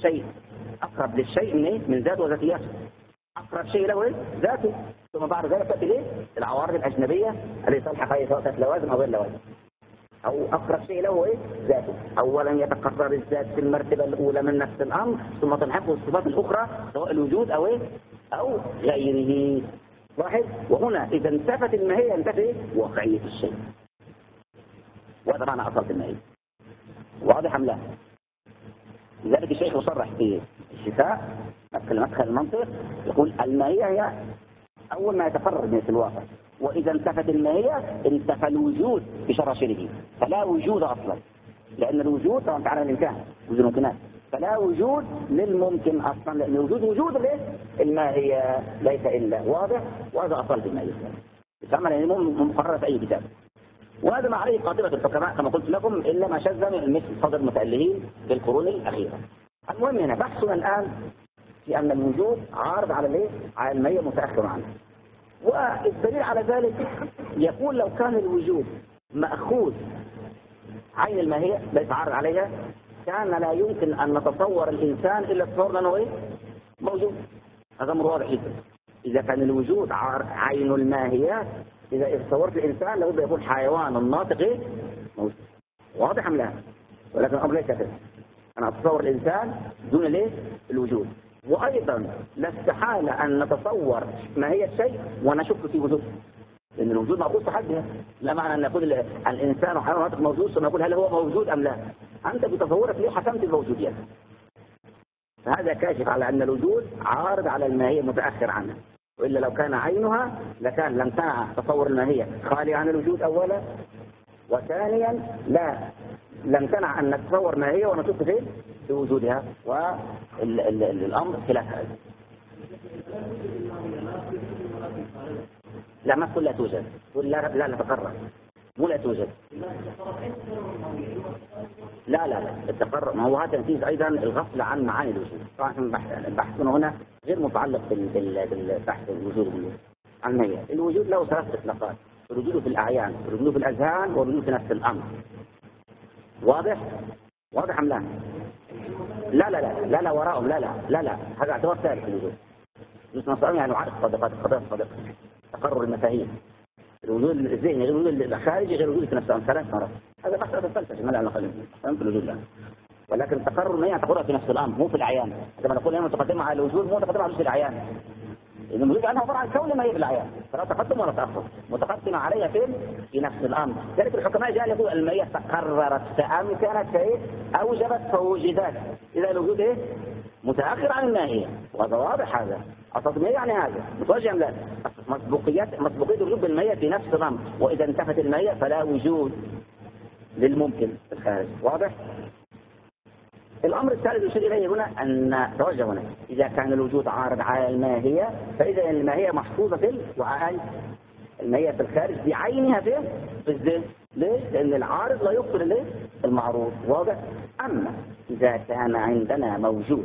للشيء من ايه؟ من ذاته وذاتياته. أقرب شيء له ايه؟ ذاته. ثم بعد ذلك تأتي ليه؟ العوارض الأجنبية التي تلحق أي سواء كانت لوازم أو غير لوازم. أو أقرب شيء له ايه؟ ذاته. أولا يتقرر الذات في المرتبة الأولى من نفس الأمر، ثم تلحقه الصفات الأخرى سواء الوجود أو ايه؟ أو غيره. واحد. وهنا إذا انتفت الماهية انتفت واقعية الشيء. وهذا معنى أصل الماهية. واضح أم لا؟ لذلك الشيخ يصرح في الشفاء مدخل المنطق يقول الماهية هي أول ما يتقرر من الواقع، وإذا انتفت الماهية انتفى الوجود بشراشره، فلا وجود أصلا. لأن الوجود طبعا تعالى الإمكان وجود ممكنات، فلا وجود للممكن أصلا، لأن الوجود وجود الماهية ليس إلا. واضح؟ وهذا أصل الماهية يسمى يعني مقررة في أي كتاب. وهذا ما عليه قاطبة الحكماء كما قلت لكم، إلا ما شذ من مثل صدر المتألهين في القرون الأخيرة. المهم هنا بحثنا الآن في أن الوجود عارض على على الماهية متأخر عنه. والدليل على ذلك يقول لو كان الوجود مأخوذ عين الماهية ليس عارض عليها كان لا يمكن أن نتصور الإنسان إلا تصور لأنه موجود. هذا أمر واضح جدا. إذا كان الوجود عين الماهية، إذا تصورت الإنسان لابد يكون حيوان ناطق موجود. واضح أم لا؟ ولكن الأمر ليس كذا. أنا أتصور الإنسان دون الوجود. وأيضا لا استحالة أن نتصور ماهية شيء ونشك في وجوده، لأن الوجود مأخوذ بحدها. لا معنى أن نقول الإنسان حيوان ناطق موجود ثم نقول هل هو موجود أم لا. أنت بتصورك ليه حكمت الموجودية. فهذا كاشف على أن الوجود عارض على الماهية متأخر عنها. وإلا لو كان عينها لكان لامتنع تصور الماهية خالي عن الوجود أولا، وثانيا لامتنع أن نتصور ماهية ونشك في وجودها، والأمر خلاف هذا. لا، ما تقول لا توجد، تقول لا تتقرر، مو لا توجد. لا التقرر ما هو هذا تنفيذ أيضا الغفلة عن معاني الوجود. طبعا البحث هنا غير متعلق بالبحث الوجود عن الماهية. الوجود له ثلاث إطلاقات: الوجود في الأعيان، الوجود في الأذهان، والوجود في نفس الأمر. واضح أم لا؟ لا وراءهم، لا هذا اعتبار ثالث الوجود. نصرام يعني عارف صدق تقرر المفاهيم. الوجود الذهني غير الوجود الخارجي غير الوجود في نفس الأمر، ثلاث مرات. هذا بحث الفلسفة ما له علاقة في الوجود لا. ولكن التقرر ما يعني تقرر في نفس الأمر، مو في الأعيان. عندما نقول هنا متقدم على الوجود مو متقدم على الأعيان. إذا الوجود عنها عبارة عن كون ما هي بالأعيان، فلا تقدم ولا تأخر، متقدمة عليها في نفس الأمر. ذلك الحكماء جاء يقول المية تقررت فأمكنت أوجبت فوجدت. إذا الوجود متأخر عن الماهية، وهذا واضح. هذا أصلا يعني هذا متوجه لا مسبوقية الوجود بالمية في نفس الأمر، وإذا انتفت المية فلا وجود للممكن في الخارج. واضح؟ الأمر الثالث يشير إليه هنا أن توجه هنا إذا كان الوجود عارض على الماهية فإذا الماهية محفوظة في الوعاء، الماهية في الخارج بعينها في الذهن. ليش؟ لأن العارض لا يبطل المعروض. واضح؟ أما إذا كان عندنا موجود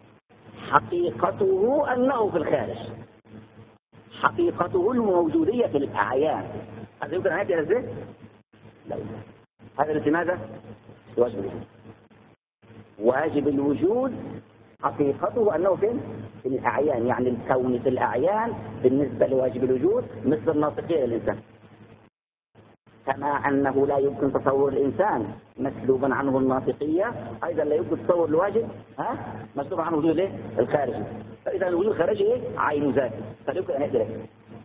حقيقته أنه في الخارج، حقيقته الموجودية في الأعيان، هذا يمكن أن يأتي إلى الذهن؟ لا. هذا لماذا؟ واجب الوجود. واجب الوجود حقيقته أنه في الأعيان، يعني الكون في الأعيان بالنسبة لواجب الوجود مثل الناطقية للإنسان. كما أنه لا يمكن تصور الإنسان مسلوبا عنه الناطقية، أيضا لا يمكن تصور الواجب مسلوبا عنه الوجود الخارجي. فإذا الوجود الخارجي عين ذاته، فلا يمكن أن يدرك.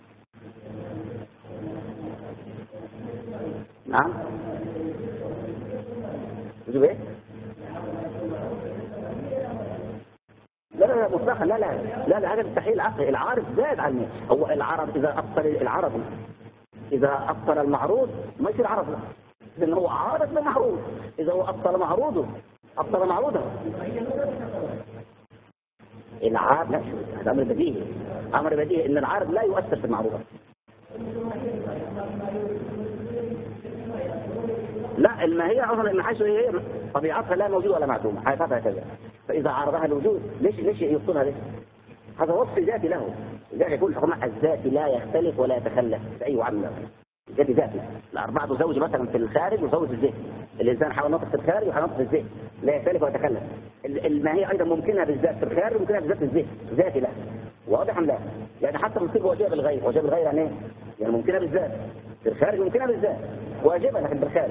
نعم وجود ايه؟ لا مطلقا، لا هذا مستحيل عقلي. العارض زاد عني. هو العرض إذا أبطل المعروض ما يصير عرض، لا، لأنه هو عارض بالمعروض. إذا هو أبطل معروضه أبطل معروضه. العارض لا، هذا أمر بديهي إن العارض لا يؤثر في المعروض. لا، الماهية أصلا من حيث هي طبيعتها لا موجود ولا معدومة، حياتها كذا. فإذا عارضها الوجود ليش يبطلها ليش؟ هذا وصف ذاتي له. لذلك يقول الحكماء الذاتي لا يختلف ولا يتخلف بأي عمل. ذاتي الأربعة زوج مثلا في الخارج وزوج في الذهن. الإنسان حاول نطق في الخارج وحاول نطق في الذهن، لا يختلف ولا يتخلف. الماهية أيضا ممكنة بالذات في الخارج وممكنة بالذات في الذهن، ذاتي لا. واضح أم لا؟ يعني حتى مصيب واجب الغير، واجب الغير يعني ايه؟ يعني ممكنة بالذات في الخارج وممكنة بالذات، واجبة لكن بالخارج.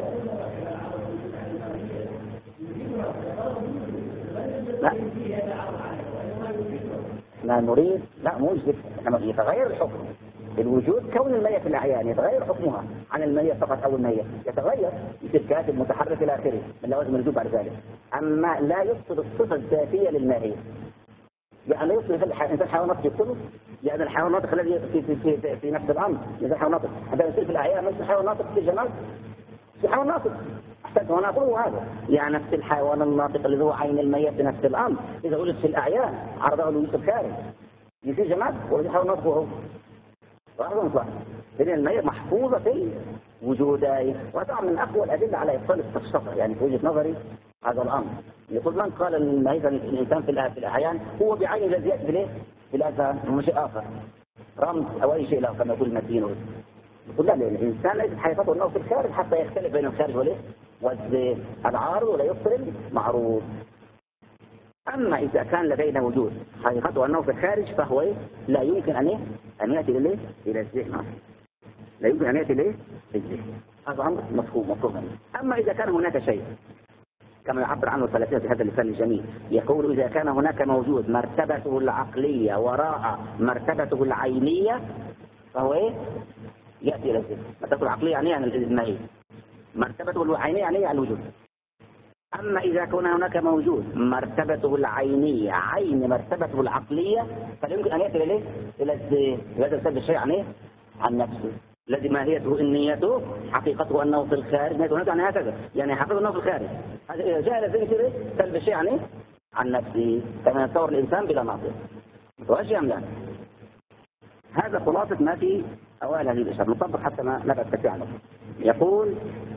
لا نريد، لا مو يجب، يتغير الحكم. الوجود كون المية في الأعيان يتغير حكمها عن المية فقط أو المية، يتغير يصير كاتب متحرك إلى آخره من لوازم الوجود بعد ذلك. أما لا يفقد الصفة الذاتية للماهية. يعني لا يفقد الإنسان حيوانات يقتله، يعني الحيوانات الذي في نفس الأمر، إذا الحيوانات عندما يصير في الأعيان مثل الحيوانات في الجمال، في حيوان ناطق أحسن هو ناطق. هذا يعني نفس الحيوان الناطق اللي هو عين الميت في نفس الأمر إذا وجد في الأعيان عرضه الوجود الخارج يصير جمال ولا حيوان ناطق هو واحد. لأن الميت محفوظة في وجودها، وطبعا من أقوى الأدلة على إبطال السفسطة يعني في وجهة نظري هذا الأمر. يقول من قال أن الإنسان في الأعيان هو بعين الذي يأتي في الأذهان ومش شيء آخر، رمز أو أي شيء له كما يقول المتين. يقول لا، الإنسان ليست حياته أنه في الخارج حتى يختلف بين الخارج والعارض ولا يبطل المعروض. أما إذا كان لدينا وجود حقيقته أنه في الخارج فهو لا يمكن أن يأتي إلى الذهن، لا يمكن أن يأتي إلى الذهن. هذا أمر مفهوم. أما إذا كان هناك شيء كما يعبر عنه الفلاسفة في هذا اللسان الجميل، يقول إذا كان هناك موجود مرتبته العقلية وراء مرتبته العينية فهو يأتي إلى الذهن. مرتبته العقلية يعني الماهية، مرتبته العينية يعني الوجود. أما إذا كان هناك موجود مرتبته العينية عين مرتبته العقلية فلا يمكن أن يأتي إليه إلى هذا سلب الشيء عن إيه؟ عن نفسه. الذي ماهيته إن نيته حقيقته أنه في الخارج، نيته يعني هكذا، يعني حقيقته أنه في الخارج. هذا إذا جاء إلى ذلك سلب الشيء عن إيه؟ عن نفسه، كما يتصور الإنسان بلا ناطق. متوجه أم لا؟ هذا خلاصة ما في أوائل هذه الإشارة، نطبق حتى ما نبعد كثير عنه. يقول: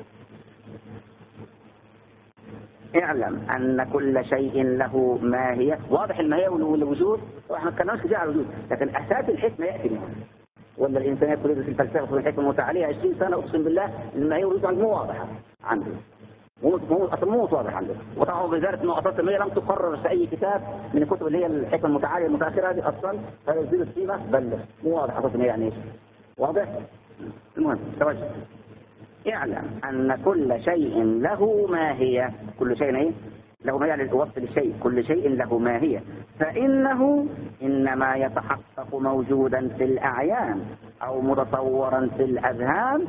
اعلم أن كل شيء له ماهية. واضح الماهية والوجود، واحنا ما تكلمناش كثير على الوجود، لكن أساس الحكمة يأتي منه. ولا الإنسان يدخل في الفلسفة والحكمة المتعالية 20 سنة، أقسم بالله الماهية والوجود عنده مو واضحة عنده، مو واضح عنده. وطبعا بذلك أنه أساس الماهية لم تقرر في أي كتاب من الكتب اللي هي الحكمة المتعالية المتأخرة هذه أصلا، فهذا يزيد السيمة بل مو واضح أساس الماهية يعني إيش. واضح؟ المهم توجه. اعلم أن كل شيء له ماهية. كل شيء إيه؟ له ماهية للوصف للشيء، كل شيء له ماهية، فإنه إنما يتحقق موجودا في الأعيان أو متصورا في الأذهان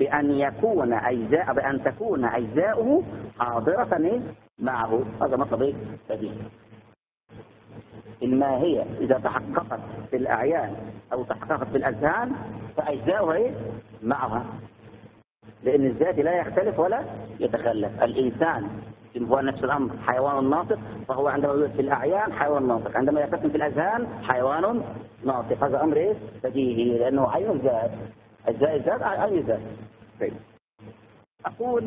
بأن تكون أجزاؤه حاضرة معه. هذا مطلب بديهي. الماهية إذا تحققت في الأعيان أو تحققت في الأذهان فأجزاؤها معها، لأن الذات لا يختلف ولا يتخلف. الإنسان هو نفس الأمر حيوان ناطق، فهو عندما يوجد في الأعيان حيوان ناطق، عندما يقسم في الأذهان حيوان ناطق. هذا أمر بديهي لأنه عين الذات، أجزاء الذات عين الذات. طيب. أقول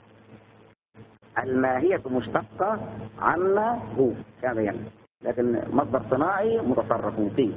الماهية مشتقة عما هو، هذا يعني، لكن مصدر صناعي متصرف فيه.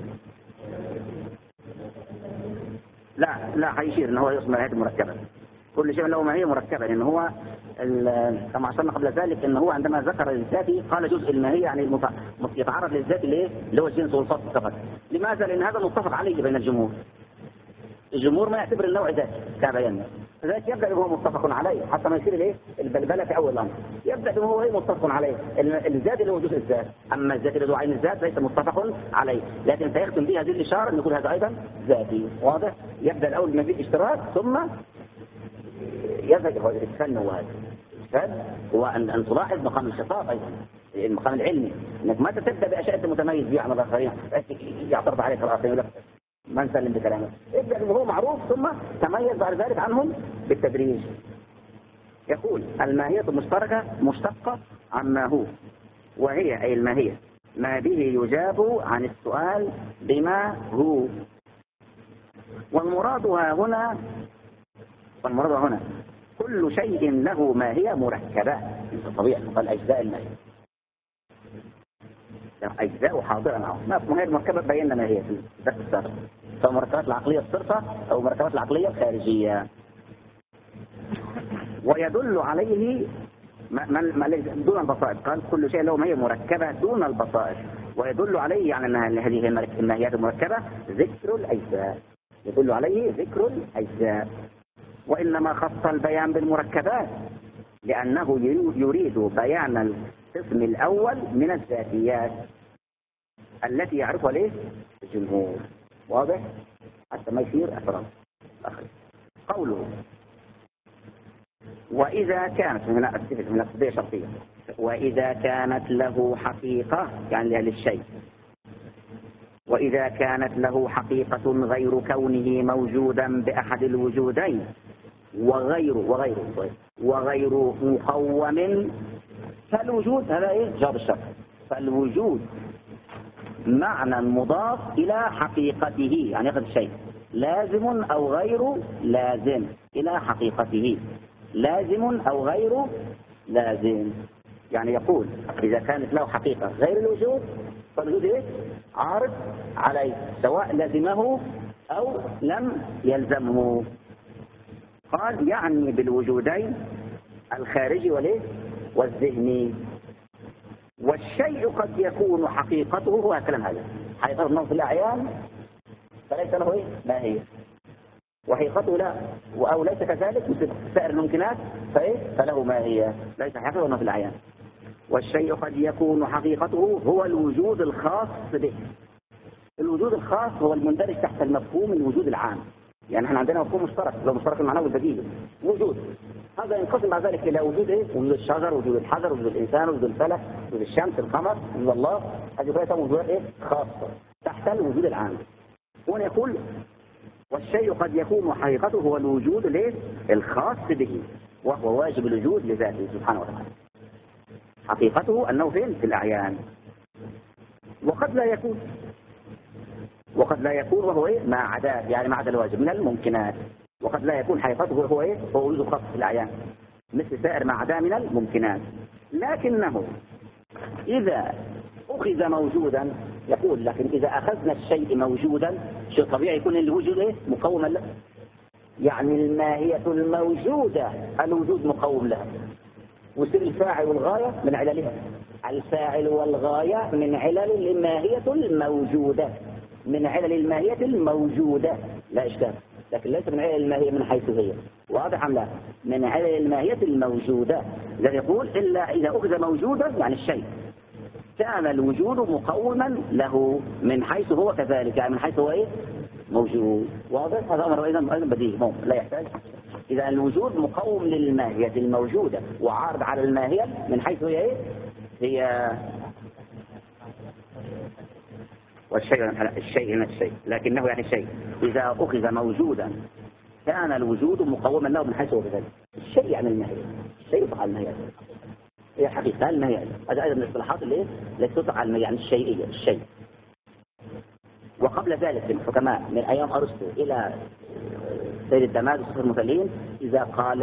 لا حيشير إن هو يسمى ماهية مركبة. كل شيء له ماهية مركبة، لأن هو كما عشرنا قبل ذلك أنه هو عندما ذكر الذاتي قال جزء الماهية يعني يتعرض للذات اللي هو الجنس والفصل فقط. لماذا؟ لأن هذا متفق عليه بين الجمهور. الجمهور ما يعتبر النوع ذات كبيان، فذلك يبدأ بما هو متفق عليه حتى ما يصير البلبلة في أول الأمر. يبدأ بما هو متفق عليه، الذات اللي هو جزء الذات. أما الذات اللي هو عين الذات ليس متفق عليه، لكن سيختم به هذه الإشارة أن يقول هذا أيضا ذاتي. واضح؟ يبدأ الأول بما فيه اشتراك ثم يذهب هو الإسكان. هو أن تلاحظ مقام الخطاب أيضا، المقام العلمي، أنك ما تبدأ بأشياء أنت متميز بها عن الآخرين يعترض عليك الآخرين لك ما نسلم بكلامك. ابدأ بما هو معروف ثم تميز بعد ذلك عنهم بالتدريج. يقول الماهية مشتقة عما هو، وهي أي الماهية ما به يجاب عن السؤال بما هو. والمراد هنا كل شيء له ماهية مركبة. طبيعي قال أجزاء الماهية، أجزاء حاضرة معه. ما في ماهية مركبة بينا ما هي في الدرس السابق، سواء المركبات العقلية الصرفة أو المركبات العقلية الخارجية. ويدل عليه دون البصائر. قال كل شيء له ماهية مركبة دون البصائر، ويدل عليه يعني أن هذه الماهيات المركبة ذكر الأجزاء، يدل عليه ذكر الأجزاء. وإنما خص البيان بالمركبات لأنه يريد بيان القسم الأول من الذاتيات التي يعرفها ليه الجمهور. واضح؟ حتى ما يصير أفراد. قوله وإذا كانت هنا القضية شرطية، وإذا كانت له حقيقة يعني للشيء، وإذا كانت له حقيقة غير كونه موجودا بأحد الوجودين وغير مقوم، فالوجود هذا جواب الشرط. فالوجود معنى مضاف إلى حقيقته يعني هذا الشيء، لازم أو غير لازم إلى حقيقته، لازم أو غير لازم. يعني يقول إذا كانت له حقيقة غير الوجود فالوجود عارض عليه سواء لزمه أو لم يلزمه. قال يعني بالوجودين الخارجي والذهني. والشيء قد يكون حقيقته هو كلام هذا حقيقة النظر في الأعيان فليس له ماهية، وحقيقته لا أو ليس كذلك مثل سائر الممكنات فله ماهية، ليس حقيقة النظر في الأعيان. والشيء قد يكون حقيقته هو الوجود الخاص به. الوجود الخاص هو المندرج تحت المفهوم الوجود العام. يعني احنا عندنا مفهوم مشترك، لو مشترك المعنوي البديهي وجود، هذا ينقسم بعد ذلك إلى وجود إيه؟ وجود الشجر، وجود الحجر، وجود الإنسان، وجود الفلك، وجود الشمس، القمر، وجود الله. هذه كلها وجودات إيه؟ خاصة تحت الوجود العام. هنا يقول والشيء قد يكون حقيقته هو الوجود الايه؟ الخاص به، وهو واجب الوجود لذاته سبحانه وتعالى. حقيقته أنه فين؟ في الأعيان. وقد لا يكون وهو إيه؟ ما عداه، يعني ما عدا الواجب من الممكنات. وقد لا يكون حقيقته هو إيه؟ هو وجود خاص في الأعيان مثل سائر ما عداه من الممكنات. لكنه إذا أخذ موجودا، يقول لكن إذا أخذنا الشيء موجودا شيء طبيعي يكون الوجود إيه؟ مقوما له. يعني الماهية الموجودة الوجود مقوم لها، ويصير الفاعل والغاية من عللها. الفاعل والغاية من علل الماهية الموجودة، من علل الماهية الموجودة لا إشكال، لكن ليس من علل الماهية من حيث هي. واضح أم لا؟ من علل الماهية الموجودة. الذي يقول إلا إذا أخذ موجودا يعني الشيء كان الوجود مقوما له من حيث هو كذلك، يعني من حيث هو إيه؟ موجود. واضح؟ هذا أمر أيضا بديهي لا يحتاج. إذا الوجود مقوم للماهية الموجودة وعارض على الماهية من حيث هي إيه؟ هي والشيء هنا الشيء، لكنه يعني الشيء إذا أخذ موجودا كان الوجود مقوما له من حيث هو كذلك. الشيء يعني الماهية، الشيء يطلق على الماهية، هي حقيقة الماهية. هذا أيضا من الاصطلاحات اللي تطلق على الماهية، يعني الشيئية الشيء. وقبل ذلك الحكماء من أيام أرسطو إلى سيد الدماد وصفر المثلين إذا قال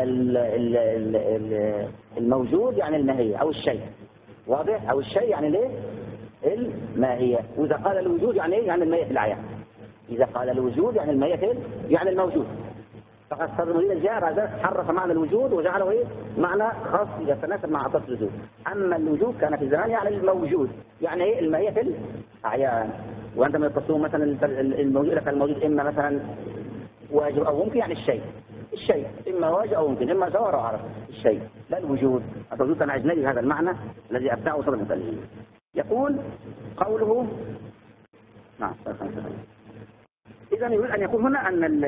الموجود يعني الماهية أو الشيء، واضح؟ أو الشيء يعني ليه؟ الماهية. وإذا قال الوجود يعني إيه؟ يعني الماهية في الأعيان. إذا قال الوجود يعني الماهية يعني الموجود. فقد صدر المدينة الجاهر هذا حرف معنى الوجود وجعله إيه؟ معنى خاص يتناسب مع عطف الوجود. أما الوجود كان في زمان يعني الموجود، يعني إيه؟ الماهية في الأعيان. وعندما يتصلون مثلا الموجود لك الموجود إما مثلا واجب أو ممكن، يعني الشيء إما واجب أو ممكن، إما سواء أو عرف الشيء لا الوجود. الوجود كان أجنبي هذا المعنى الذي أبدعه صدر المثلين. يقول قوله نعم. إذا يريد أن يقول هنا أن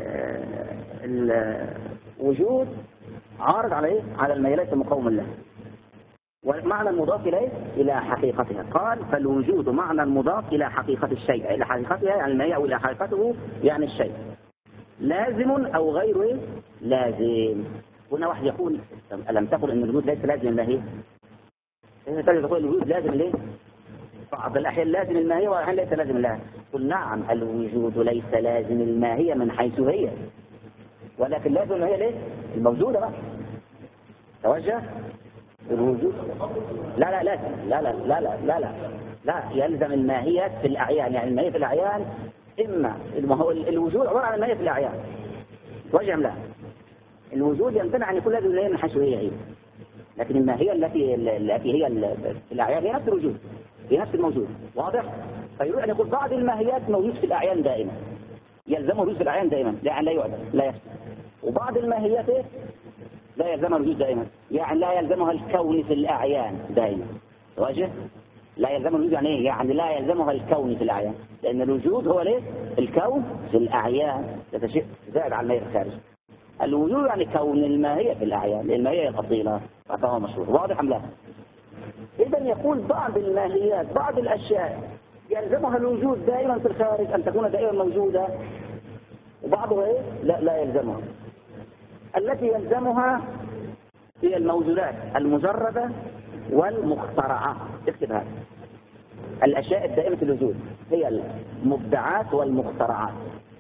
الوجود عارض عليه على الميلات المقوم له، والمعنى المضاف إليه إلى حقيقتها. قال فالوجود معنى المضاف إلى حقيقة الشيء، إلى حقيقتها يعني الماهية، أو إلى حقيقته يعني الشيء، لازم أو غير لازم. هنا واحد يقول ألم تقل أن الوجود ليس لازم الماهية؟ تقول الوجود لازم ليه؟ بعض الأحيان لازم الماهية والأحيان ليس لازم لها. قل نعم الوجود ليس لازم الماهية من حيث هي، ولكن لازم الماهية ليه؟ الموجودة بقى. توجه الوجود لا لازم لا يلزم الماهية في الأعيان. يعني الماهية في الأعيان إما هو الوجود عبارة عن الماهية في الأعيان. توجه لا، الوجود يمتنع أن يكون لازم الماهية من حيث هي، لكن الماهية التي هي في الأعيان هي نفس الوجود، هي نفس الموجود. واضح؟ فيريد أن يقول بعض الماهيات موجود في الأعيان دائما، يلزمه الوجود في الأعيان دائما يعني لا يعدم لا يفسد. وبعض الماهيات لا يلزمها الوجود دائما، يعني لا يلزمها الكون في الأعيان دائما. واجه؟ لا يلزمها الوجود يعني ايه؟ يعني لا يلزمها الكون في الأعيان، لأن الوجود هو ليه؟ الكون في الأعيان، هذا شيء زائد على الماهية الخارج. الوجود يعني كون الماهية في الأعيان، لأن الماهية الأصيلة فهو مشهور. واضح أم لا؟ إذا يقول بعض الماهيات بعض الأشياء يلزمها الوجود دائما في الخارج أن تكون دائما موجودة، وبعضها إيه؟ لا يلزمها. التي يلزمها هي الموجودات المجردة والمخترعات. اكتب هذا. الأشياء الدائمة الوجود هي المبدعات والمخترعات،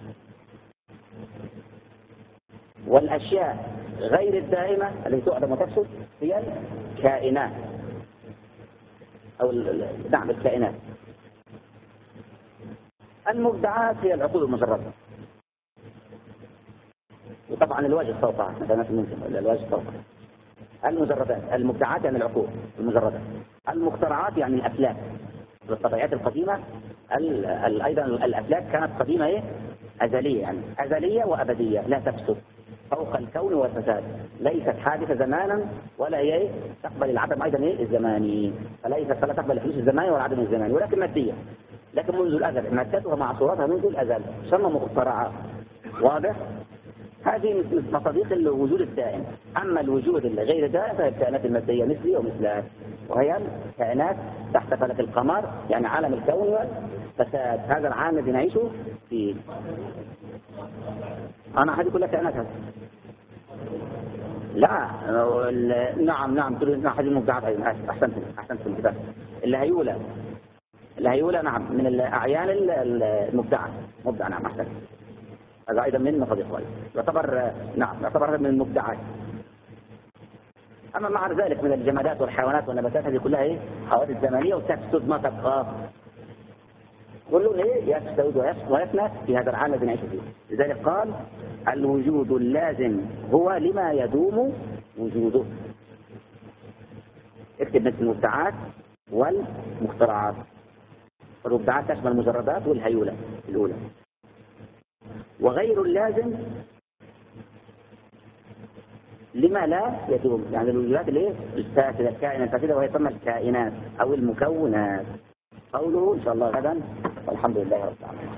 والأشياء غير الدائمة التي تعدم وتفسد هي الكائنات أو نعم الكائنات. المبدعات هي العقول المجردة، وطبعا الواجب فوقها مثلا الواجب فوقها. المجردات المبدعات يعني العقول المجردة. المخترعات يعني الأفلاك والطبيعات القديمة. أيضا الأفلاك كانت قديمة إيه؟ أزلية، يعني أزلية وأبدية لا تفسد فوق الكون والفساد، ليست حادثة زمانا ولا هي تقبل العدم أيضا إيه؟ الزماني، فلا تقبل الحدوث الزماني ولا العدم الزماني، ولكن مادية، لكن منذ الأزل مادتها مع صورتها منذ الأزل تسمى مخترعات. واضح؟ هذه مصادق الوجود الدائم. أما الوجود اللي غير دائم فهي الكائنات المادية مثلي ومثلها، وهي الكائنات تحت فلك القمر، يعني عالم الكون فساد هذا العالم الذي نعيشه فيه. أنا أحد كلها كائنات هذا. لا نعم تريد أحد المبدعات. أحسنت في الكتاب. الهيولة نعم من الأعيان المبدعة. مبدع نعم أحسنت. هذا أيضا من مصادق يعتبر من المبدعات. أما مع ذلك من الجمادات والحيوانات والنباتات هذه كلها حوادث زمنية وتفسد ما تبقى. كل يفسد ويفنى في هذا العالم الذي نعيش فيه. لذلك قال الوجود اللازم هو لما يدوم وجوده. اكتب مثل المبدعات والمخترعات. المبدعات تشمل المجردات والهيولة الأولى. وغير اللازم لما لا يدوم، يعني الوجودات الفاسدة الكائنة الفاسدة، وهي تسمى الكائنات أو المكونات. قوله إن شاء الله غدا والحمد لله رب العالمين.